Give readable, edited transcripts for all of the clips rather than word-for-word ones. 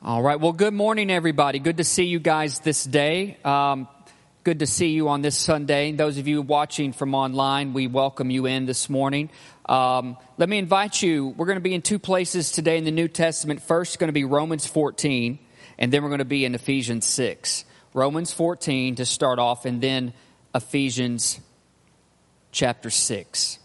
All right. Well, good morning, everybody. Good to see you guys this day. Good to see you on this Sunday. Those of you watching from online, we welcome you in this morning. Let me invite you. We're going to be in two places today in the New Testament. First, it's going to be Romans 14, and then we're going to be in Ephesians 6. Romans 14 to start off, and then Ephesians chapter 6.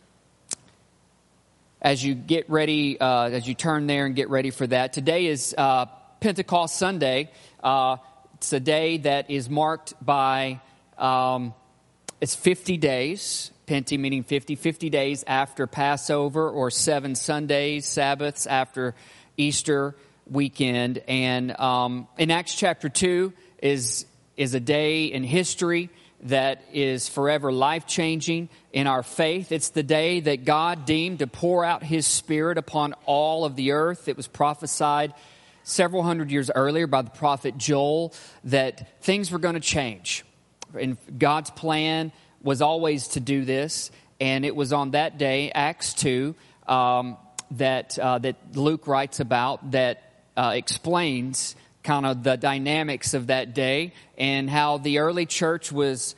As you get ready, as you turn there and get ready for that, today is Pentecost Sunday. It's a day that is marked by, it's 50 days, Pente meaning 50 days after Passover, or 7 Sundays, Sabbaths after Easter weekend. And in Acts chapter 2 is a day in history that is forever life-changing in our faith. It's the day that God deemed to pour out His Spirit upon all of the earth. It was prophesied several hundred years earlier by the prophet Joel that things were going to change. And God's plan was always to do this. And it was on that day, Acts 2, that Luke writes about, that explains kind of the dynamics of that day and how the early church was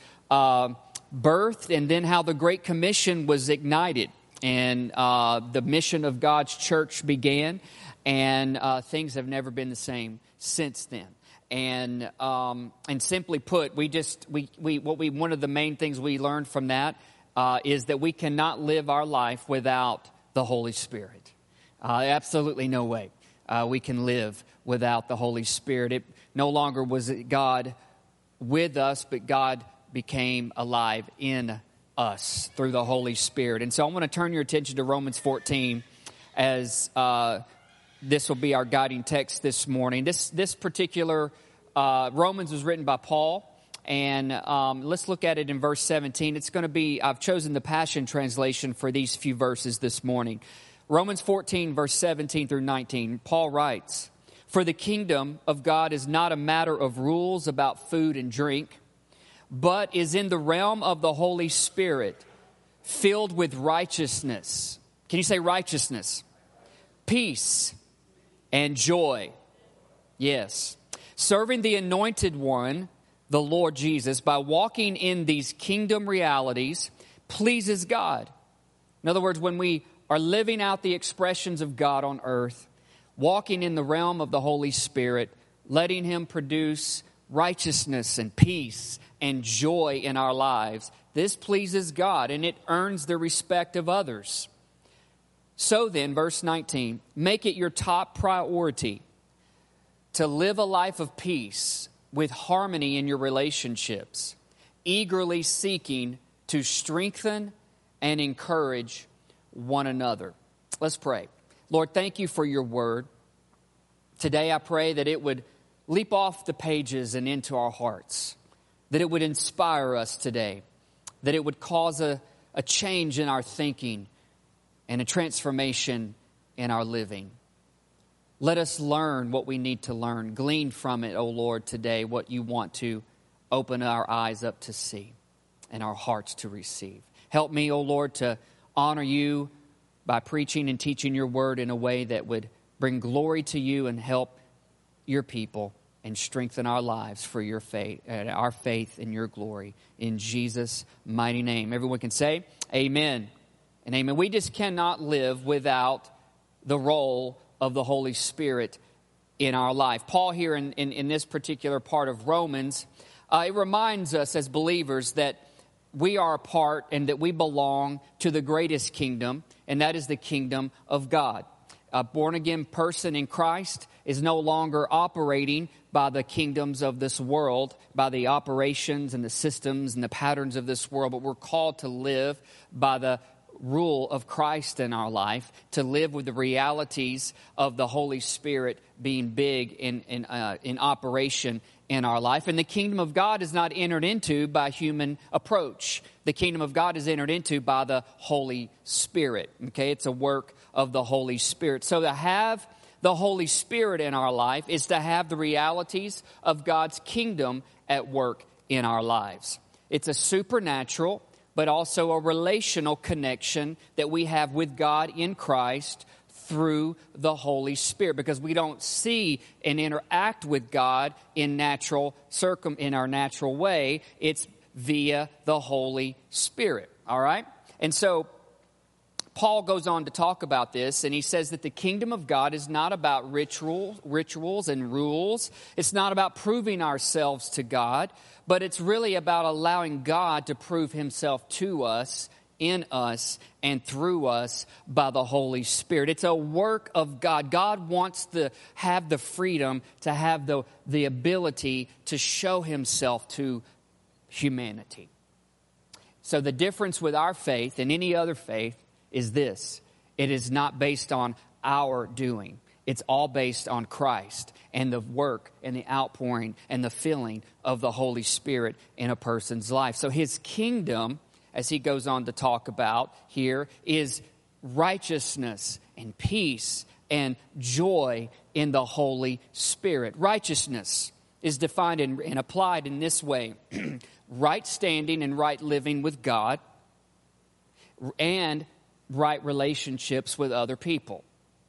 birthed, and then how the Great Commission was ignited and the mission of God's church began, and things have never been the same since then. And simply put, one of the main things we learned from that is that we cannot live our life without the Holy Spirit. Absolutely no way we can live without the Holy Spirit. It no longer was it God with us, but God became alive in us through the Holy Spirit. And so I want to turn your attention to Romans 14 as this will be our guiding text this morning. This particular Romans was written by Paul, and let's look at it in verse 17. It's going to be, I've chosen the Passion Translation for these few verses this morning. Romans 14, verse 17 through 19, Paul writes, "For the kingdom of God is not a matter of rules about food and drink, but is in the realm of the Holy Spirit, filled with righteousness." Can you say righteousness? Peace and joy. Yes. Serving the Anointed One, the Lord Jesus, by walking in these kingdom realities, pleases God. In other words, when we are living out the expressions of God on earth, walking in the realm of the Holy Spirit, letting Him produce righteousness and peace and joy in our lives, this pleases God, and it earns the respect of others. So then, verse 19, make it your top priority to live a life of peace with harmony in your relationships, eagerly seeking to strengthen and encourage one another. Let's pray. Lord, thank you for your word. Today I pray that it would leap off the pages and into our hearts, that it would inspire us today, that it would cause a change in our thinking and a transformation in our living. Let us learn what we need to learn. Glean from it, O Lord, today what you want to open our eyes up to see and our hearts to receive. Help me, O Lord, to honor you by preaching and teaching your word in a way that would bring glory to you and help your people and strengthen our lives for your faith, our faith in your glory. In Jesus' mighty name. Everyone can say amen and amen. We just cannot live without the role of the Holy Spirit in our life. Paul here in this particular part of Romans, it reminds us as believers that we are a part and that we belong to the greatest kingdom, and that is the kingdom of God. A born-again person in Christ is no longer operating by the kingdoms of this world, by the operations and the systems and the patterns of this world, but we're called to live by the rule of Christ in our life, to live with the realities of the Holy Spirit being big in operation in our life. And the kingdom of God is not entered into by human approach. The kingdom of God is entered into by the Holy Spirit. Okay, it's a work of the Holy Spirit. So to have the Holy Spirit in our life is to have the realities of God's kingdom at work in our lives. It's a supernatural, but also a relational connection that we have with God in Christ through the Holy Spirit, because we don't see and interact with God in our natural way. It's via the Holy Spirit. All right? And so Paul goes on to talk about this, and he says that the kingdom of God is not about rituals and rules. It's not about proving ourselves to God, but it's really about allowing God to prove himself to us, in us, and through us by the Holy Spirit. It's a work of God. God wants to have the freedom, to have the ability to show himself to humanity. So the difference with our faith and any other faith is this: it is not based on our doing. It's all based on Christ and the work and the outpouring and the filling of the Holy Spirit in a person's life. So his kingdom, as he goes on to talk about here, is righteousness and peace and joy in the Holy Spirit. Righteousness is defined and applied in this way: right standing and right living with God, and right relationships with other people.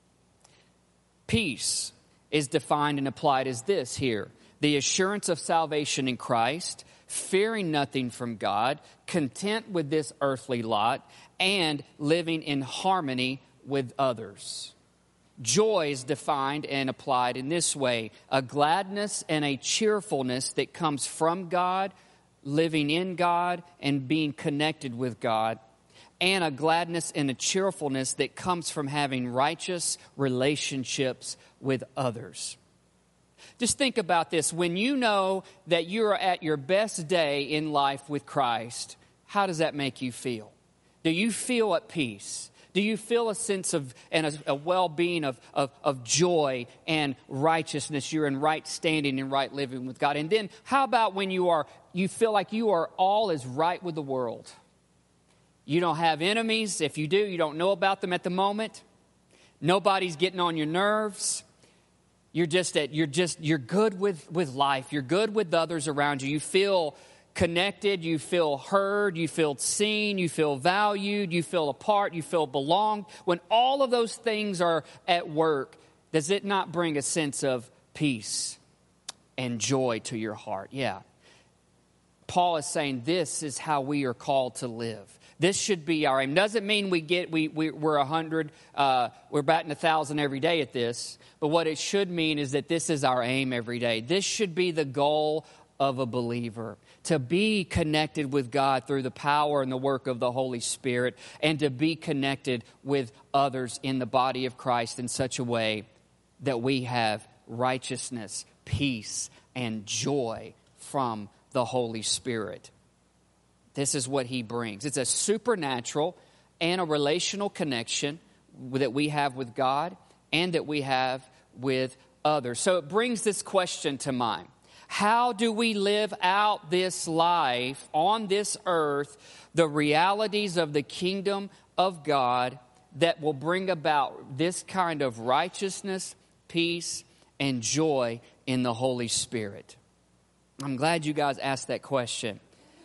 Peace is defined and applied as this here: the assurance of salvation in Christ, fearing nothing from God, content with this earthly lot, and living in harmony with others. Joy is defined and applied in this way: a gladness and a cheerfulness that comes from God, living in God, and being connected with God. And a gladness and a cheerfulness that comes from having righteous relationships with others. Just think about this. When you know that you're at your best day in life with Christ, how does that make you feel? Do you feel at peace? Do you feel a sense of and a well-being of joy and righteousness? You're in right standing and right living with God. And then how about when you feel like you are all is right with the world? You don't have enemies. If you do, you don't know about them at the moment. Nobody's getting on your nerves. You're good with life. You're good with others around you. You feel connected. You feel heard. You feel seen. You feel valued. You feel a part. You feel belonged. When all of those things are at work, does it not bring a sense of peace and joy to your heart? Yeah. Paul is saying this is how we are called to live. This should be our aim. Doesn't mean we're 100, we're batting 1,000 every day at this. But what it should mean is that this is our aim every day. This should be the goal of a believer: to be connected with God through the power and the work of the Holy Spirit, and to be connected with others in the body of Christ in such a way that we have righteousness, peace, and joy from the Holy Spirit. This is what he brings. It's a supernatural and a relational connection that we have with God and that we have with others. So it brings this question to mind: how do we live out this life on this earth, the realities of the kingdom of God that will bring about this kind of righteousness, peace, and joy in the Holy Spirit? I'm glad you guys asked that question.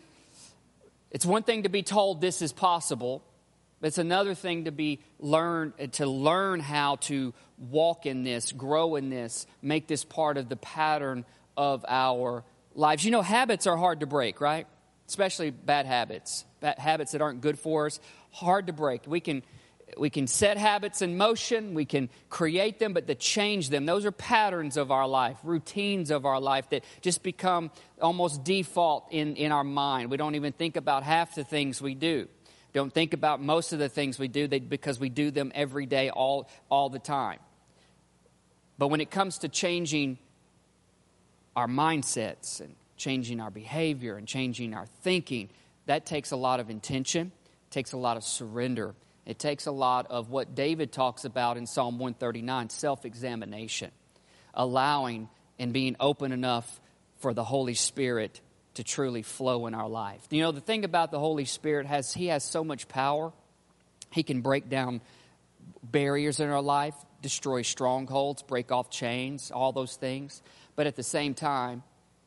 It's one thing to be told this is possible. It's another thing to learn how to walk in this, grow in this, make this part of the pattern of our lives. You know, habits are hard to break, right? Especially bad habits that aren't good for us, hard to break. We can set habits in motion, we can create them, but to change them, those are patterns of our life, routines of our life that just become almost default in our mind. We don't even think about half the things we do. Don't think about most of the things we do because we do them every day, all the time. But when it comes to changing our mindsets and changing our behavior and changing our thinking, that takes a lot of intention, takes a lot of surrender. It takes a lot of what David talks about in Psalm 139, self-examination, allowing and being open enough for the Holy Spirit to truly flow in our life. You know, the thing about the Holy Spirit, he has so much power. He can break down barriers in our life, destroy strongholds, break off chains, all those things. But at the same time,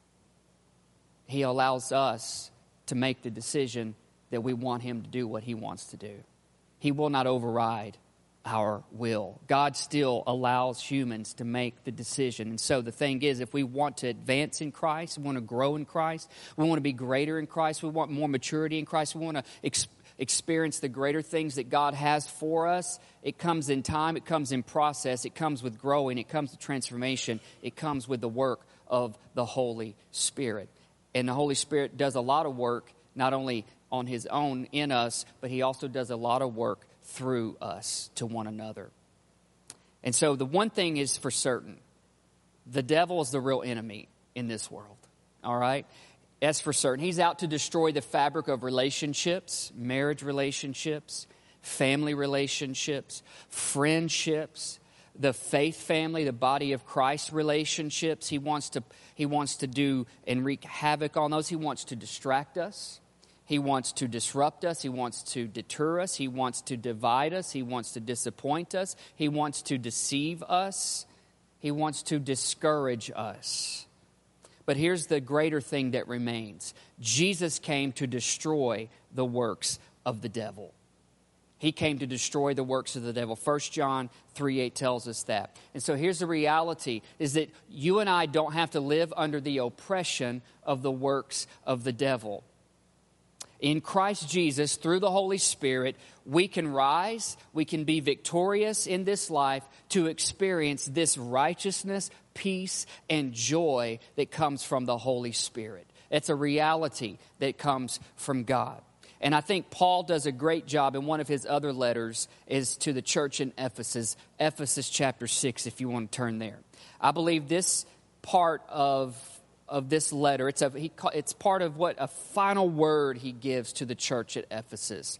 he allows us to make the decision that we want him to do what he wants to do. He will not override our will. God still allows humans to make the decision. And so the thing is, if we want to advance in Christ, we want to grow in Christ, we want to be greater in Christ, we want more maturity in Christ, we want to experience the greater things that God has for us, it comes in time, it comes in process, it comes with growing, it comes with transformation, it comes with the work of the Holy Spirit. And the Holy Spirit does a lot of work, not only on His own in us, but He also does a lot of work through us to one another. And so the one thing is for certain, the devil is the real enemy in this world, all right? That's for certain. He's out to destroy the fabric of relationships, marriage relationships, family relationships, friendships, the faith family, the body of Christ relationships. He wants to do and wreak havoc on those. He wants to distract us. He wants to disrupt us. He wants to deter us. He wants to divide us. He wants to disappoint us. He wants to deceive us. He wants to discourage us. But here's the greater thing that remains. Jesus came to destroy the works of the devil. He came to destroy the works of the devil. 1 John 3:8 tells us that. And so here's the reality, is that you and I don't have to live under the oppression of the works of the devil. In Christ Jesus, through the Holy Spirit, we can rise, we can be victorious in this life to experience this righteousness, peace, and joy that comes from the Holy Spirit. It's a reality that comes from God. And I think Paul does a great job in one of his other letters is to the church in Ephesus, Ephesus chapter 6, if you want to turn there. I believe this part of this letter, it's part of what a final word he gives to the church at Ephesus.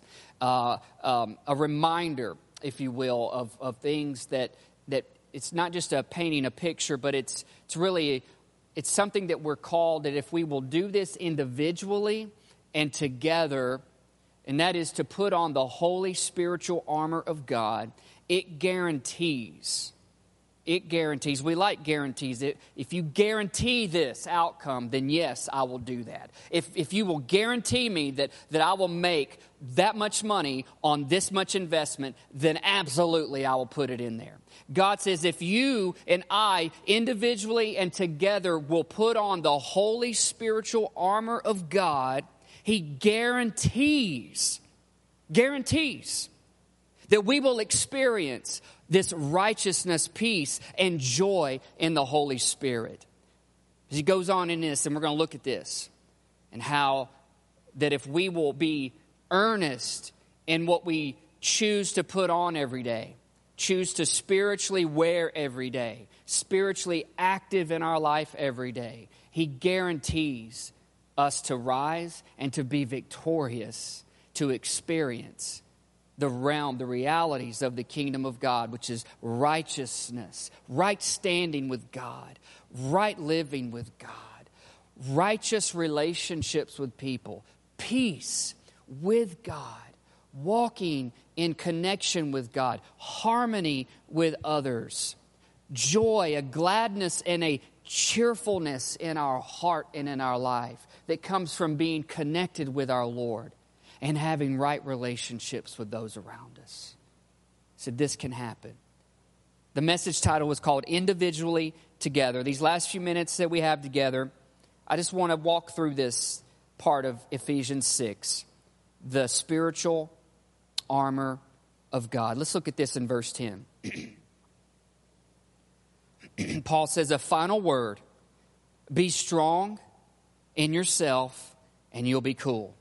A reminder, if you will, of things that it's not just a painting a picture, but it's really something that we're called, that if we will do this individually and together, and that is to put on the holy spiritual armor of God, it guarantees. We like guarantees. If you guarantee this outcome, then yes, I will do that. If you will guarantee me that I will make that much money on this much investment, then absolutely I will put it in there. God says if you and I individually and together will put on the holy spiritual armor of God, He guarantees that we will experience this righteousness, peace, and joy in the Holy Spirit. As he goes on in this, and we're going to look at this, and how that if we will be earnest in what we choose to put on every day, choose to spiritually wear every day, spiritually active in our life every day, He guarantees us to rise and to be victorious, to experience the realm, the realities of the kingdom of God, which is righteousness, right standing with God, right living with God, righteous relationships with people, peace with God, walking in connection with God, harmony with others, joy, a gladness and a cheerfulness in our heart and in our life that comes from being connected with our Lord and having right relationships with those around us. So this can happen. The message title was called Individually Together. These last few minutes that we have together, I just want to walk through this part of Ephesians 6, the spiritual armor of God. Let's look at this in verse 10. Paul says, a final word, be strong in yourself and you'll be cool.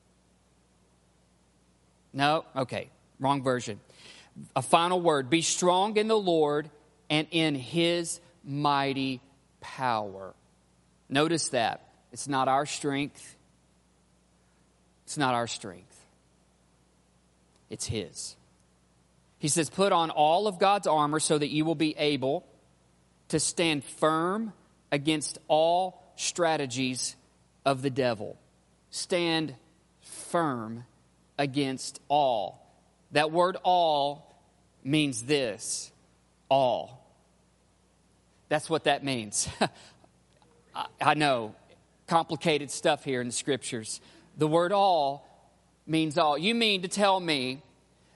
No? Okay, wrong version. A final word, be strong in the Lord and in His mighty power. Notice that. It's not our strength. It's not our strength. It's His. He says, put on all of God's armor so that you will be able to stand firm against all strategies of the devil. Stand firm against all. That word all means this. All. That's what that means. I know, complicated stuff here in the scriptures. The word all means all. You mean to tell me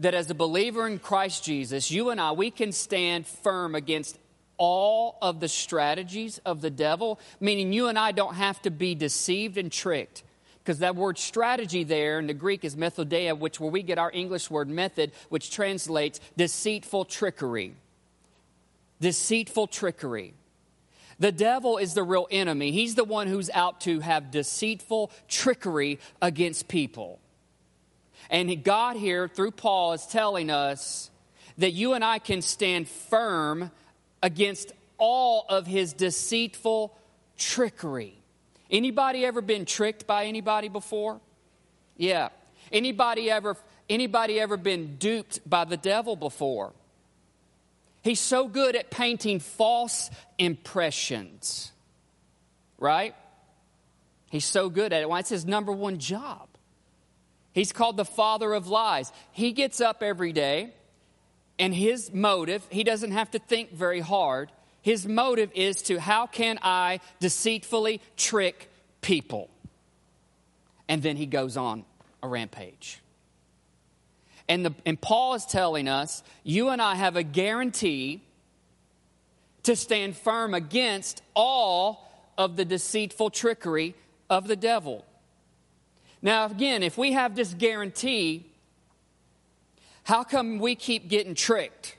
that as a believer in Christ Jesus, you and I, we can stand firm against all of the strategies of the devil, meaning you and I don't have to be deceived and tricked. Because that word strategy there in the Greek is methodeia, where we get our English word method, which translates deceitful trickery. Deceitful trickery. The devil is the real enemy. He's the one who's out to have deceitful trickery against people. And God here, through Paul, is telling us that you and I can stand firm against all of his deceitful trickery. Anybody ever been tricked by anybody before? Yeah. Anybody ever been duped by the devil before? He's so good at painting false impressions. Right? He's so good at it. Well, it's his number one job. He's called the father of lies. He gets up every day, and his motive, he doesn't have to think very hard. His motive is to, how can I deceitfully trick people? And then he goes on a rampage. And Paul is telling us, you and I have a guarantee to stand firm against all of the deceitful trickery of the devil. Now, again, if we have this guarantee, how come we keep getting tricked?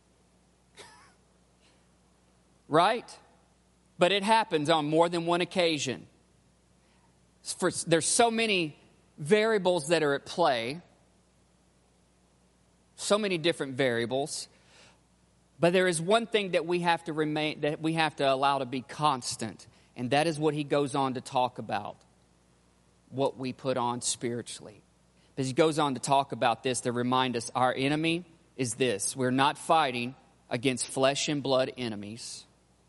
Right? But it happens on more than one occasion. There's so many variables that are at play. So many different variables. But there is one thing that we have to allow to be constant. And that is what he goes on to talk about. What we put on spiritually. As he goes on to talk about this, to remind us our enemy is this. We're not fighting against flesh and blood enemies,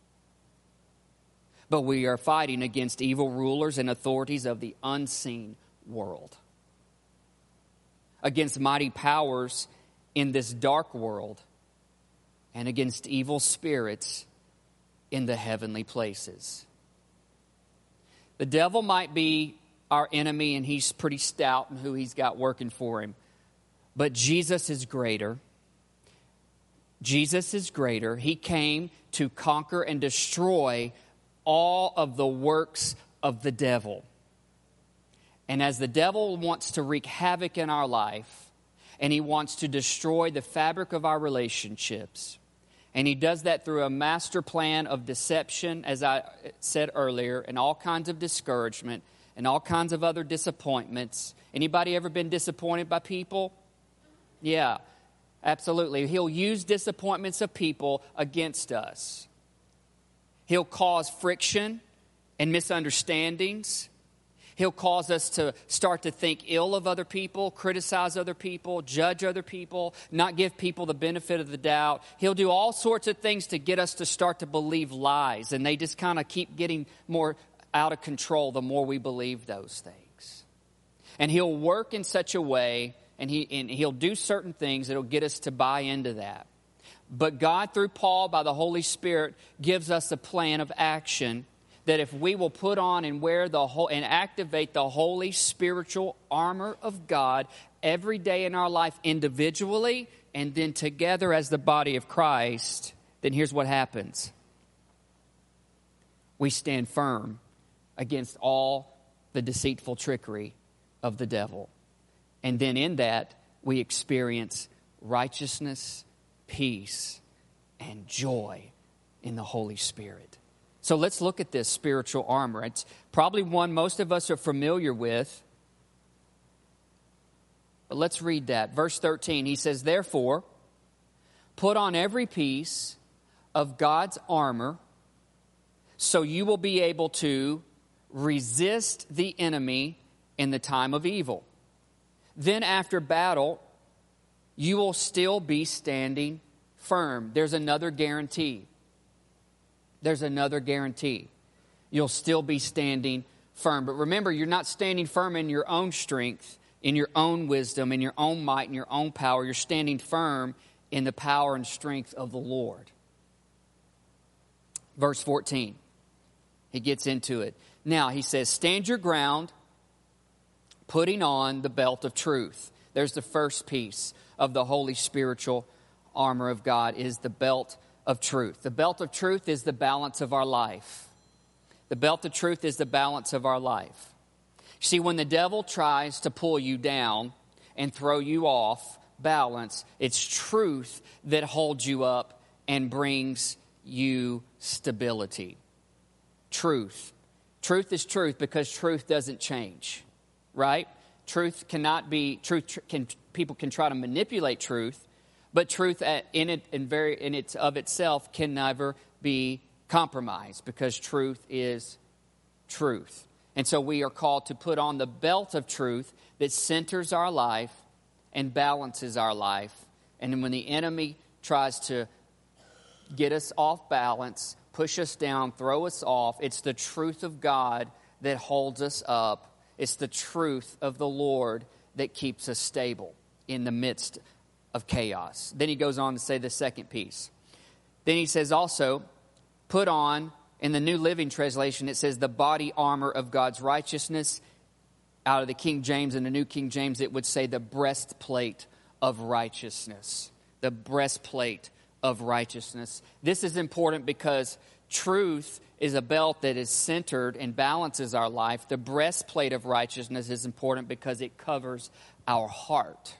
but we are fighting against evil rulers and authorities of the unseen world, against mighty powers in this dark world, and against evil spirits in the heavenly places. The devil might be our enemy, and he's pretty stout in who he's got working for him. But Jesus is greater. Jesus is greater. He came to conquer and destroy all of the works of the devil. And as the devil wants to wreak havoc in our life, and he wants to destroy the fabric of our relationships, and he does that through a master plan of deception, as I said earlier, and all kinds of discouragement, and all kinds of other disappointments. Anybody ever been disappointed by people? Yeah, absolutely. He'll use disappointments of people against us. He'll cause friction and misunderstandings. He'll cause us to start to think ill of other people, criticize other people, judge other people, not give people the benefit of the doubt. He'll do all sorts of things to get us to start to believe lies, and they just kind of keep getting more out of control the more we believe those things. And he'll work in such a way, and he'll do certain things that'll get us to buy into that. But God, through Paul, by the Holy Spirit, gives us a plan of action that if we will put on and wear and activate the holy spiritual armor of God every day in our life individually and then together as the body of Christ, then here's what happens. We stand firm against all the deceitful trickery of the devil. And then in that, we experience righteousness, peace, and joy in the Holy Spirit. So let's look at this spiritual armor. It's probably one most of us are familiar with. But let's read that. Verse 13, he says, "Therefore, put on every piece of God's armor so you will be able to resist the enemy in the time of evil. Then after battle, you will still be standing firm." There's another guarantee. There's another guarantee. You'll still be standing firm. But remember, you're not standing firm in your own strength, in your own wisdom, in your own might, in your own power. You're standing firm in the power and strength of the Lord. Verse 14, he gets into it. Now, he says, "Stand your ground, putting on the belt of truth." There's the first piece of the holy spiritual armor of God is the belt of truth. The belt of truth is the balance of our life. The belt of truth is the balance of our life. See, when the devil tries to pull you down and throw you off balance, it's truth that holds you up and brings you stability. Truth. Truth is truth because truth doesn't change, right? Truth cannot be, people can try to manipulate truth, but truth in its of itself can never be compromised because truth is truth. And so we are called to put on the belt of truth that centers our life and balances our life. And then when the enemy tries to get us off balance, push us down, throw us off, it's the truth of God that holds us up. It's the truth of the Lord that keeps us stable in the midst of chaos. Then he goes on to say the second piece. Then he says also, put on, in the New Living Translation, it says the body armor of God's righteousness. Out of the King James and the New King James, it would say the breastplate of righteousness. The breastplate of righteousness. This is important because truth is a belt that is centered and balances our life. The breastplate of righteousness is important because it covers our heart.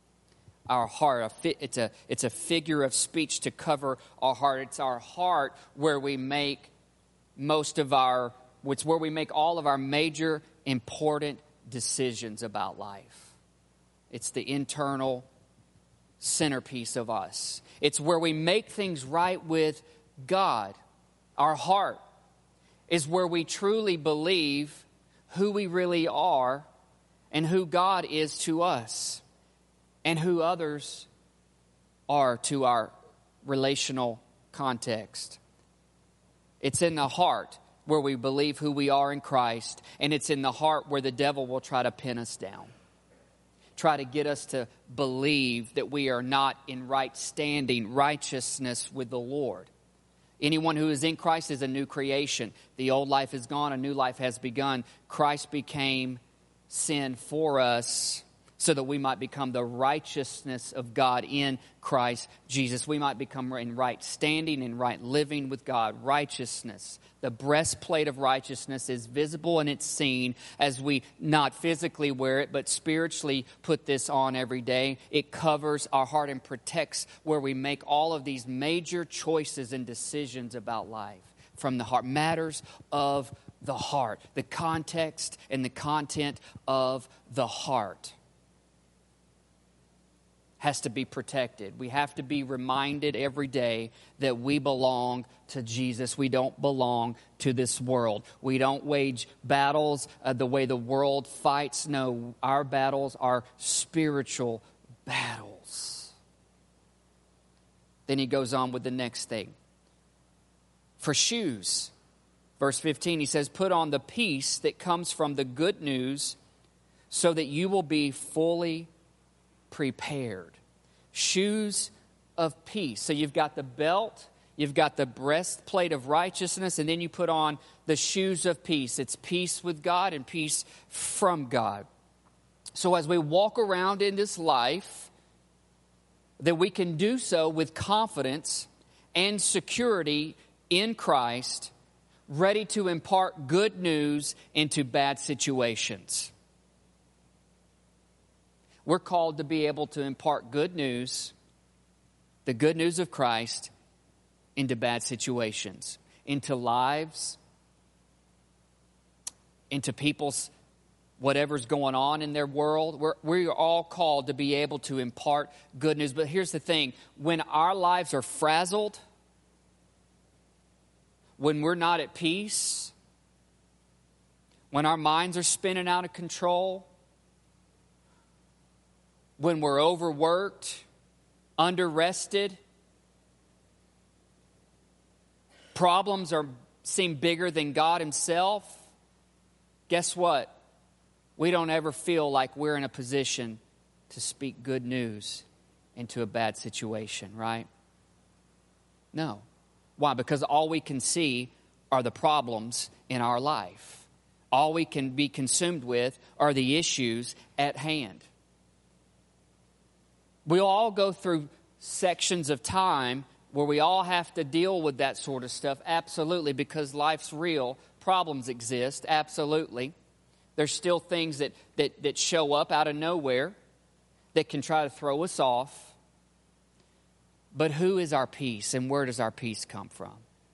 Our heart, it's a figure of speech to cover our heart. It's our heart where we make it's where we make all of our major important decisions about life. It's the internal centerpiece of us. It's where we make things right with God. Our heart is where we truly believe who we really are and who God is to us and who others are to our relational context. It's in the heart where we believe who we are in Christ, and it's in the heart where the devil will try to pin us down, try to get us to believe that we are not in right standing, righteousness with the Lord. Anyone who is in Christ is a new creation. The old life is gone, a new life has begun. Christ became sin for us so that we might become the righteousness of God in Christ Jesus. We might become in right standing and right living with God. Righteousness. The breastplate of righteousness is visible and it's seen as we not physically wear it, but spiritually put this on every day. It covers our heart and protects where we make all of these major choices and decisions about life from the heart. Matters of the heart. The context and the content of the heart has to be protected. We have to be reminded every day that we belong to Jesus. We don't belong to this world. We don't wage battles the way the world fights. No, our battles are spiritual battles. Then he goes on with the next thing. For shoes, verse 15, he says, put on the peace that comes from the good news so that you will be fully prepared. Shoes of peace. So you've got the belt, you've got the breastplate of righteousness, and then you put on the shoes of peace. It's peace with God and peace from God. So as we walk around in this life, that we can do so with confidence and security in Christ, ready to impart good news into bad situations. We're called to be able to impart good news, the good news of Christ, into bad situations, into lives, into people's whatever's going on in their world. We're all called to be able to impart good news. But here's the thing. When our lives are frazzled, when we're not at peace, when our minds are spinning out of control, when we're overworked, under-rested, problems seem bigger than God himself, guess what? We don't ever feel like we're in a position to speak good news into a bad situation, right? No. Why? Because all we can see are the problems in our life. All we can be consumed with are the issues at hand. We'll all go through sections of time where we all have to deal with that sort of stuff, absolutely, because life's real. Problems exist, absolutely. There's still things that show up out of nowhere that can try to throw us off. But who is our peace, and where does our peace come from?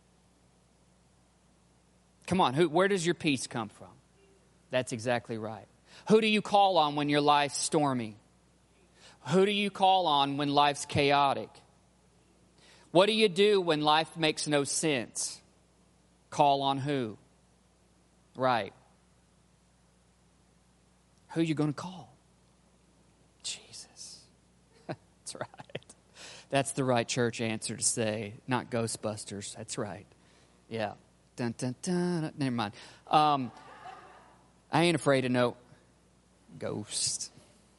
Come on, where does your peace come from? That's exactly right. Who do you call on when your life's stormy? Who do you call on when life's chaotic? What do you do when life makes no sense? Call on who? Right. Who are you going to call? Jesus. That's right. That's the right church answer to say, not Ghostbusters. That's right. Yeah. Dun, dun, dun. Never mind. I ain't afraid of no ghost.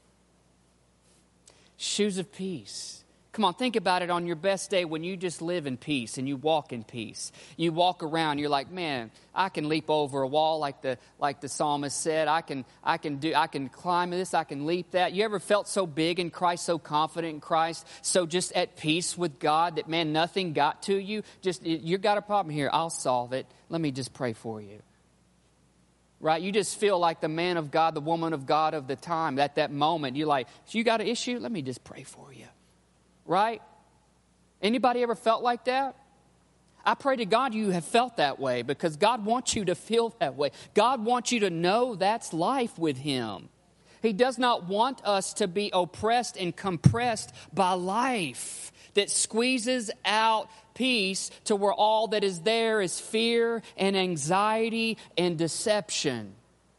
Shoes of peace. Come on, think about it on your best day when you just live in peace and you walk in peace. You walk around, you're like, man, I can leap over a wall like the psalmist said. I can climb this, I can leap that. You ever felt so big in Christ, so confident in Christ, so just at peace with God that, man, nothing got to you? Just, you got a problem here, I'll solve it. Let me just pray for you. Right? You just feel like the man of God, the woman of God of the time. At that moment, you're like, you got an issue? Let me just pray for you. Right? Anybody ever felt like that? I pray to God you have felt that way, because God wants you to feel that way. God wants you to know that's life with Him. He does not want us to be oppressed and compressed by life that squeezes out peace to where all that is there is fear and anxiety and deception.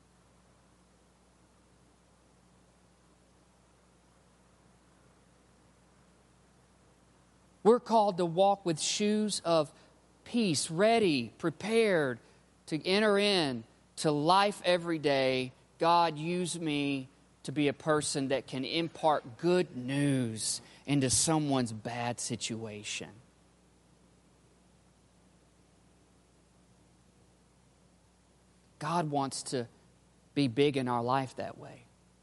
We're called to walk with shoes of peace, ready, prepared to enter in to life every day. God, use me to be a person that can impart good news into someone's bad situation. God wants to be big in our life that way.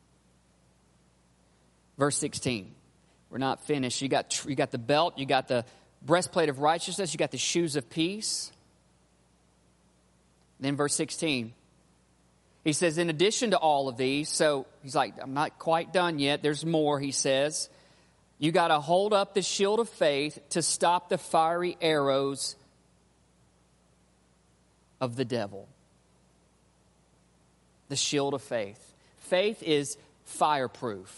Verse 16. We're not finished. You got the belt, you got the breastplate of righteousness, you got the shoes of peace. Then verse 16. He says, in addition to all of these, so he's like, I'm not quite done yet. There's more, he says. You got to hold up the shield of faith to stop the fiery arrows of the devil. The shield of faith. Faith is fireproof.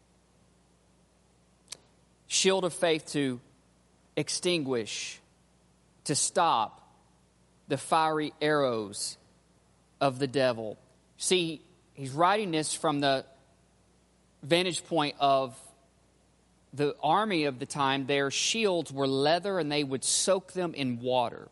Shield of faith to extinguish, to stop the fiery arrows of the devil. See, he's writing this from the vantage point of the army of the time. Their shields were leather and they would soak them in water.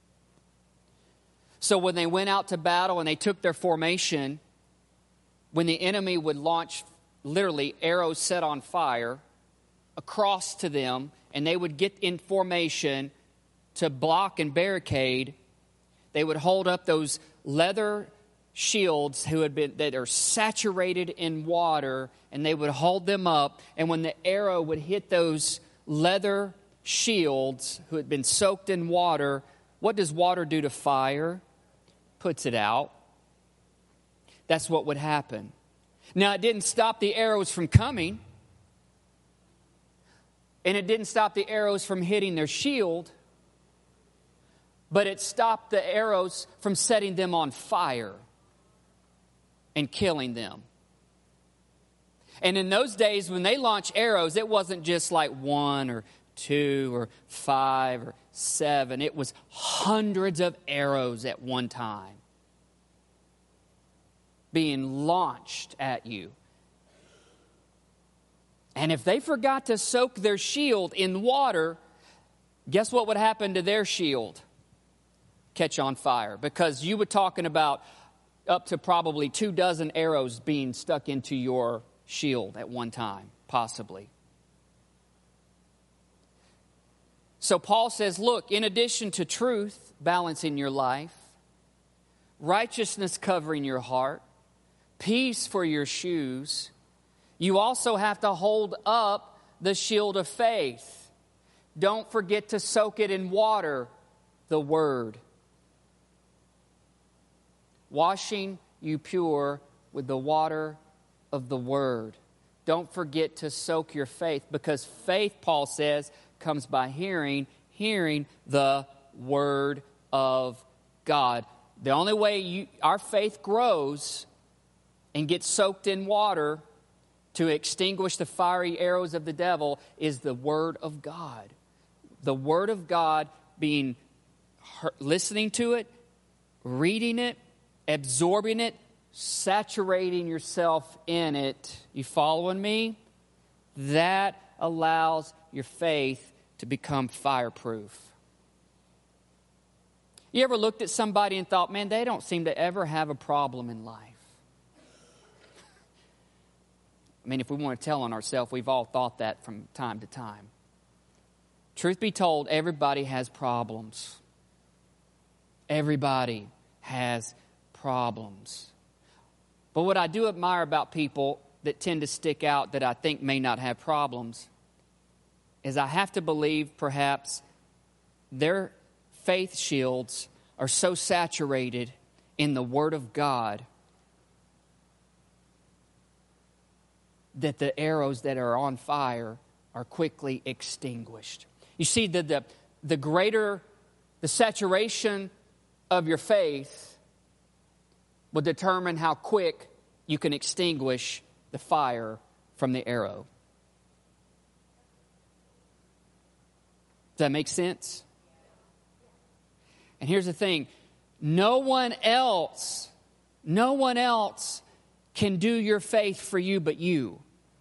So when they went out to battle and they took their formation, when the enemy would launch literally arrows set on fire across to them, and they would get in formation to block and barricade, they would hold up those leather shields that are saturated in water, and they would hold them up, and when the arrow would hit those leather shields who had been soaked in water, what does water do to fire? Puts it out. That's what would happen. Now, it didn't stop the arrows from coming, and it didn't stop the arrows from hitting their shield, but it stopped the arrows from setting them on fire and killing them. And in those days, when they launched arrows, it wasn't just like 1 or 2 or 5 or 7. It was hundreds of arrows at one time being launched at you. And if they forgot to soak their shield in water, guess what would happen to their shield? Catch on fire. Because you were talking about up to probably 24 arrows being stuck into your shield at one time, possibly. So Paul says, look, in addition to truth balancing your life, righteousness covering your heart, peace for your shoes, you also have to hold up the shield of faith. Don't forget to soak it in water, the Word. Washing you pure with the water of the Word. Don't forget to soak your faith, because faith, Paul says, comes by hearing the Word of God. The only way our faith grows and gets soaked in water to extinguish the fiery arrows of the devil is the Word of God. The Word of God, listening to it, reading it, absorbing it, saturating yourself in it. You following me? That allows your faith to become fireproof. You ever looked at somebody and thought, man, they don't seem to ever have a problem in life? I mean, if we want to tell on ourselves, we've all thought that from time to time. Truth be told, everybody has problems. Everybody has problems. But what I do admire about people that tend to stick out that I think may not have problems is I have to believe perhaps their faith shields are so saturated in the Word of God that the arrows that are on fire are quickly extinguished. You see, the greater the saturation of your faith will determine how quick you can extinguish the fire from the arrow. Does that make sense? And here's the thing. No one else can do your faith for you but you.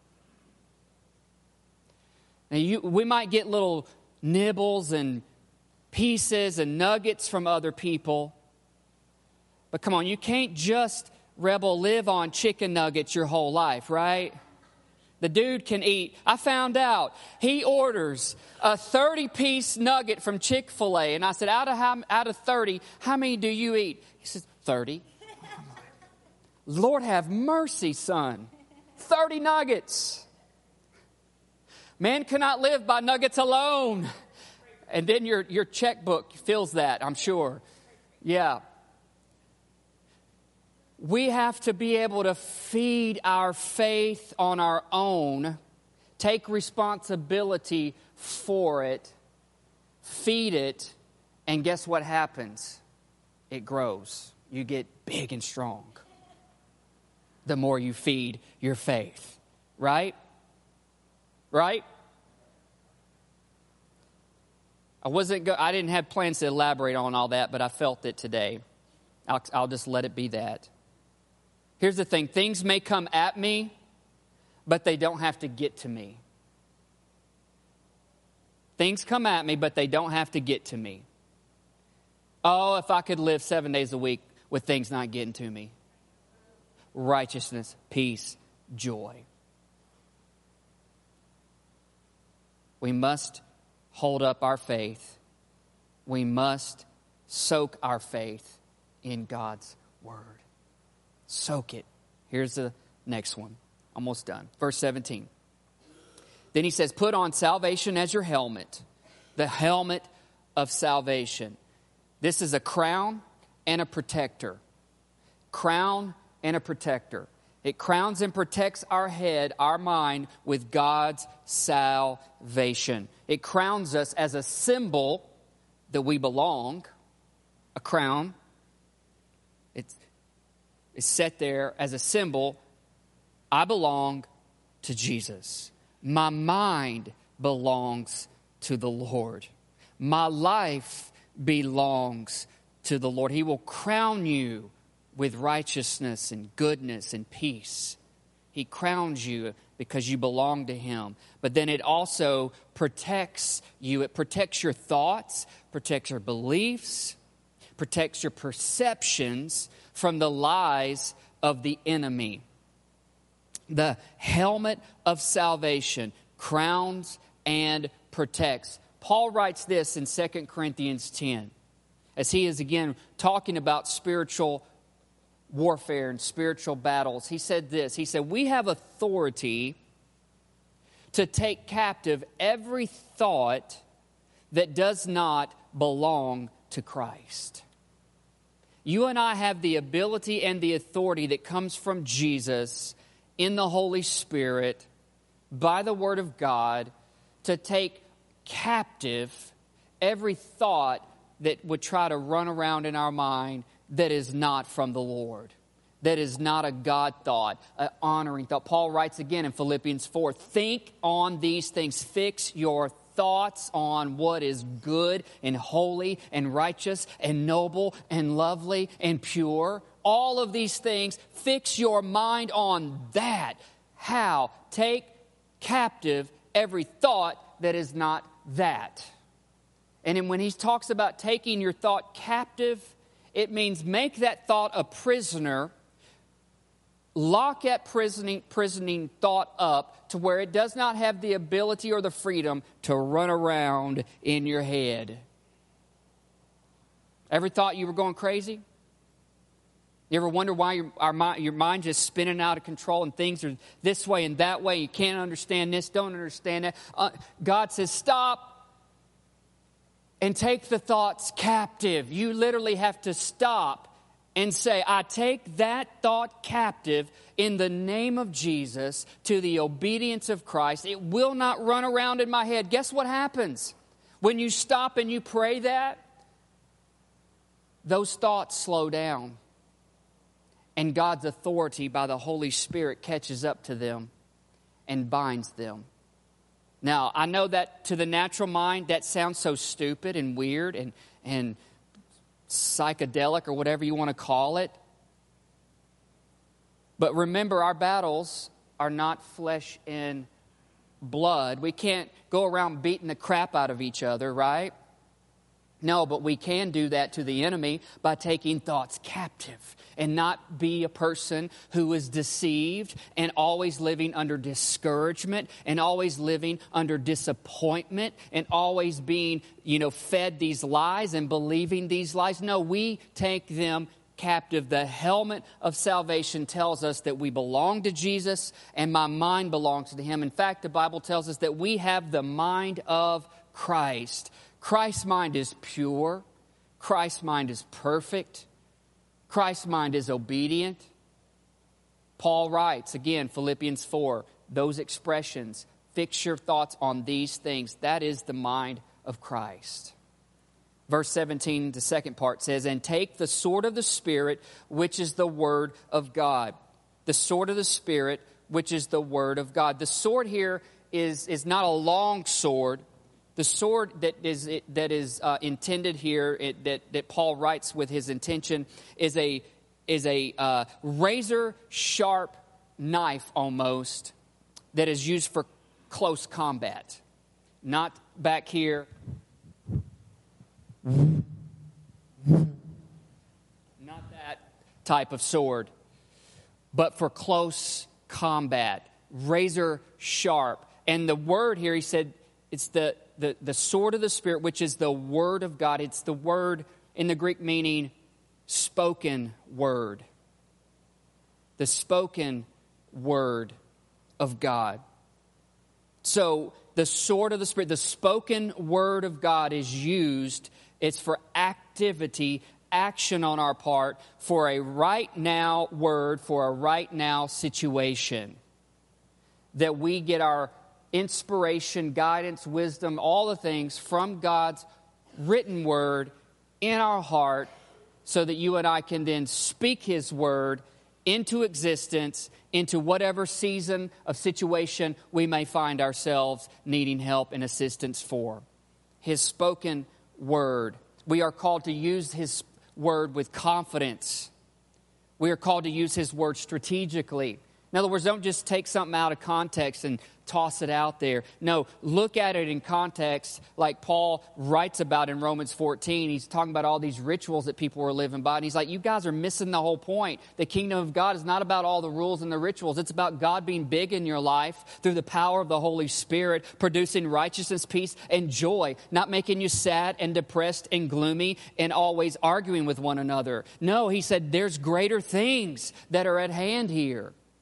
Now we might get little nibbles and pieces and nuggets from other people. But come on, you can't just live on chicken nuggets your whole life, right? The dude can eat. I found out he orders a 30-piece nugget from Chick-fil-A. And I said, out of 30, how many do you eat? He says, 30. Lord have mercy, son. 30 nuggets. Man cannot live by nuggets alone. And then your checkbook fills that, I'm sure. Yeah. We have to be able to feed our faith on our own, take responsibility for it, feed it, and guess what happens? It grows. You get big and strong the more you feed your faith. Right? Right? I didn't have plans to elaborate on all that, but I felt it today. I'll just let it be that. Here's the thing. Things may come at me, but they don't have to get to me. Things come at me, but they don't have to get to me. Oh, if I could live 7 days a week with things not getting to me. Righteousness, peace, joy. We must hold up our faith. We must soak our faith in God's Word. Soak it. Here's the next one. Almost done. Verse 17. Then he says, put on salvation as your helmet. The helmet of salvation. This is a crown and a protector. Crown and a protector. It crowns and protects our head, our mind, with God's salvation. It crowns us as a symbol that we belong. A crown. It's set there as a symbol. I belong to Jesus. My mind belongs to the Lord. My life belongs to the Lord. He will crown you with righteousness and goodness and peace. He crowns you because you belong to Him. But then it also protects you. It protects your thoughts, protects your beliefs, protects your perceptions from the lies of the enemy. The helmet of salvation crowns and protects. Paul writes this in 2 Corinthians 10 as he is again talking about spiritual warfare and spiritual battles. He said this. He said, we have authority to take captive every thought that does not belong to Christ. You and I have the ability and the authority that comes from Jesus in the Holy Spirit by the Word of God to take captive every thought that would try to run around in our mind that is not from the Lord, that is not a God thought, an honoring thought. Paul writes again in Philippians 4, think on these things, fix your thoughts on what is good and holy and righteous and noble and lovely and pure. All of these things, fix your mind on that. How? Take captive every thought that is not that. And then when he talks about taking your thought captive, it means make that thought a prisoner, lock that prisoning thought up to where it does not have the ability or the freedom to run around in your head. Ever thought you were going crazy? You ever wonder why your mind just spinning out of control and things are this way and that way? You can't understand this, don't understand that. God says, stop and take the thoughts captive. You literally have to stop and say, I take that thought captive in the name of Jesus to the obedience of Christ. It will not run around in my head. Guess what happens? When you stop and you pray that, those thoughts slow down. And God's authority by the Holy Spirit catches up to them and binds them. Now, I know that to the natural mind, that sounds so stupid and weird and psychedelic or whatever you want to call it. But remember, our battles are not flesh and blood. We can't go around beating the crap out of each other, right? No, but we can do that to the enemy by taking thoughts captive and not be a person who is deceived and always living under discouragement and always living under disappointment and always being, fed these lies and believing these lies. No, we take them captive. The helmet of salvation tells us that we belong to Jesus and my mind belongs to Him. In fact, the Bible tells us that we have the mind of Christ. Christ's mind is pure. Christ's mind is perfect. Christ's mind is obedient. Paul writes, again, Philippians 4, those expressions, fix your thoughts on these things. That is the mind of Christ. Verse 17, the second part says, and take the sword of the Spirit, which is the Word of God. The sword of the Spirit, which is the Word of God. The sword here is not a long sword. The sword that is intended here, that Paul writes with his intention, is a razor sharp knife almost that is used for close combat. Not back here. Not that type of sword, but for close combat. Razor sharp. And the word here, he said, it's the sword of the Spirit, which is the Word of God. It's the word in the Greek meaning spoken word. The spoken word of God. So the sword of the Spirit, the spoken word of God is used. It's for activity, action on our part, for a right now word, for a right now situation. That we get our inspiration, guidance, wisdom, all the things from God's written word in our heart so that you and I can then speak His word into existence, into whatever season of situation we may find ourselves needing help and assistance for. His spoken word. We are called to use His word with confidence. We are called to use His word strategically. In other words, don't just take something out of context and toss it out there. No, look at it in context like Paul writes about in Romans 14. He's talking about all these rituals that people were living by. And he's like, you guys are missing the whole point. The kingdom of God is not about all the rules and the rituals. It's about God being big in your life through the power of the Holy Spirit, producing righteousness, peace, and joy, not making you sad and depressed and gloomy and always arguing with one another. No, he said, there's greater things that are at hand here.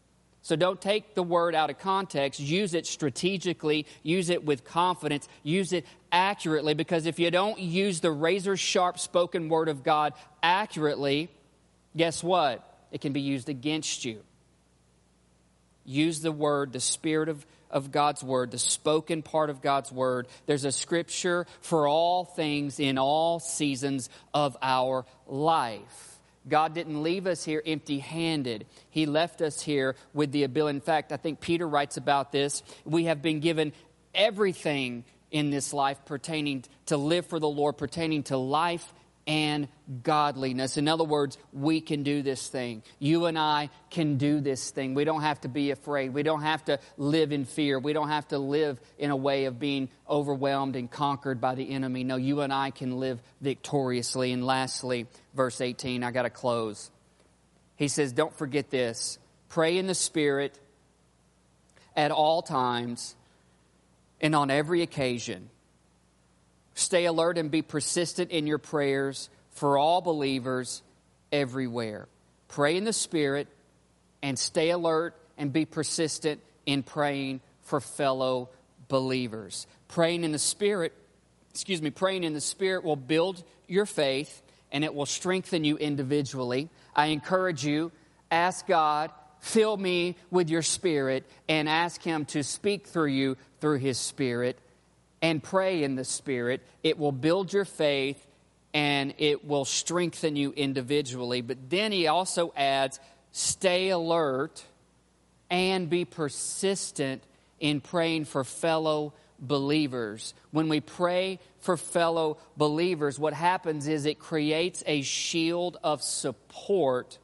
So don't take the word out of context. Use it strategically. Use it with confidence. Use it accurately, because if you don't use the razor-sharp spoken word of God accurately, guess what? It can be used against you. Use the word, the spirit of God's word, the spoken part of God's word. There's a scripture for all things in all seasons of our life. God didn't leave us here empty-handed. He left us here with the ability. In fact, I think Peter writes about this. We have been given everything in this life pertaining to live for the Lord, pertaining to life and godliness. In other words, we can do this thing. You and I can do this thing. We don't have to be afraid. We don't have to live in fear. We don't have to live in a way of being overwhelmed and conquered by the enemy. No, you and I can live victoriously. And lastly, verse 18, I got to close. He says, don't forget this. Pray in the Spirit at all times and on every occasion. Stay alert and be persistent in your prayers for all believers everywhere. Pray in the Spirit and stay alert and be persistent in praying for fellow believers. Praying in the Spirit will build your faith and it will strengthen you individually. I encourage you, ask God, fill me with your Spirit, and ask Him to speak through you through His Spirit. And pray in the Spirit. It will build your faith and it will strengthen you individually. But then he also adds, stay alert and be persistent in praying for fellow believers. When we pray for fellow believers, what happens is it creates a shield of support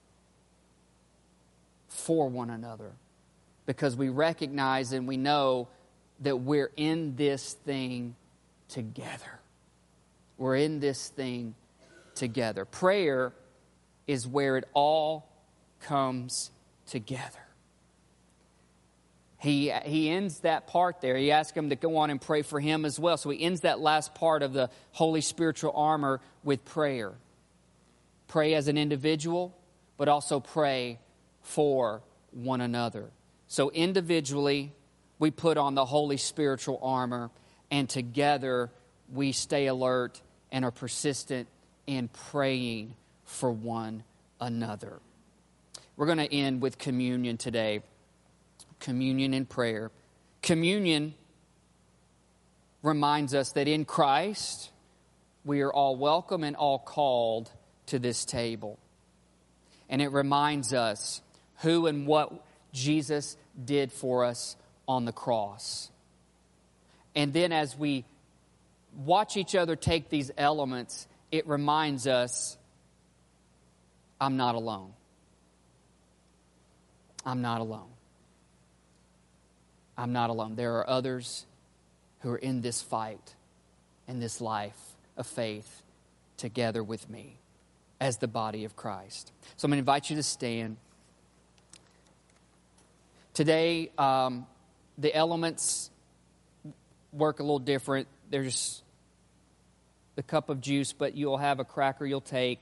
for one another, because we recognize and we know that we're in this thing together. We're in this thing together. Prayer is where it all comes together. He ends that part there. He asks him to go on and pray for him as well. So he ends that last part of the holy spiritual armor with prayer. Pray as an individual, but also pray for one another. So individually, we put on the holy spiritual armor, and together we stay alert and are persistent in praying for one another. We're going to end with communion today. Communion and prayer. Communion reminds us that in Christ, we are all welcome and all called to this table. And it reminds us who and what Jesus did for us on the cross. And then as we watch each other take these elements, it reminds us, I'm not alone. I'm not alone. I'm not alone. There are others who are in this fight, in this life of faith, together with me as the body of Christ. So I'm going to invite you to stand. Today, the elements work a little different. There's the cup of juice, but you'll have a cracker you'll take,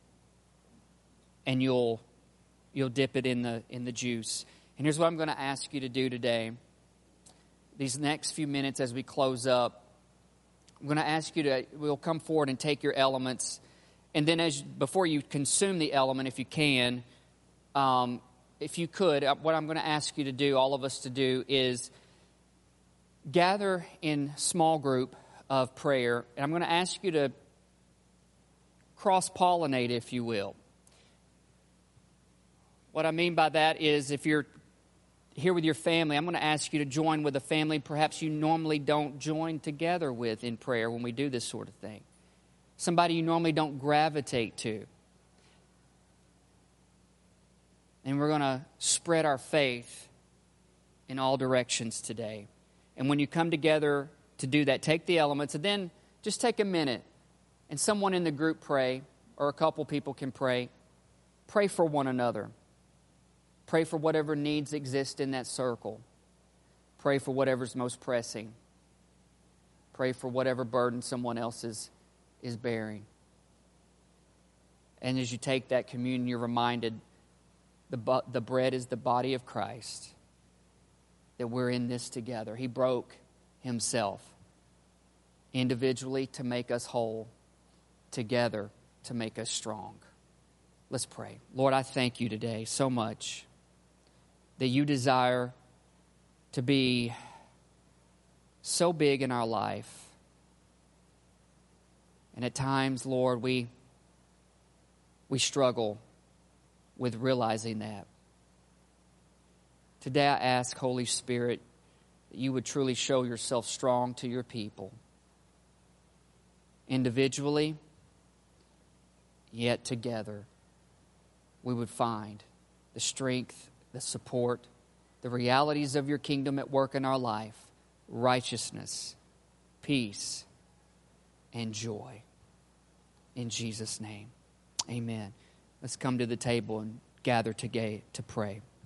and you'll dip it in the juice. And here's what I'm going to ask you to do today. These next few minutes as we close up, I'm going to ask you we'll come forward and take your elements. And then before you consume the element, if you can, if you could, what I'm going to ask you to do, all of us to do, is gather in small group of prayer. And I'm going to ask you to cross-pollinate, if you will. What I mean by that is if you're here with your family, I'm going to ask you to join with a family perhaps you normally don't join together with in prayer when we do this sort of thing. Somebody you normally don't gravitate to. And we're going to spread our faith in all directions today. And when you come together to do that, take the elements and then just take a minute and someone in the group pray, or a couple people can pray. Pray for one another. Pray for whatever needs exist in that circle. Pray for whatever's most pressing. Pray for whatever burden someone else is bearing. And as you take that communion, you're reminded The bread is the body of Christ, that we're in this together. He broke himself individually to make us whole, together to make us strong. Let's pray. Lord, I thank you today so much that you desire to be so big in our life. And at times, Lord, we struggle with realizing that. Today I ask, Holy Spirit, that you would truly show yourself strong to your people, individually, yet together. We would find the strength, the support, the realities of your kingdom at work in our life, righteousness, peace, and joy. In Jesus' name, amen. Let's come to the table and gather to pray.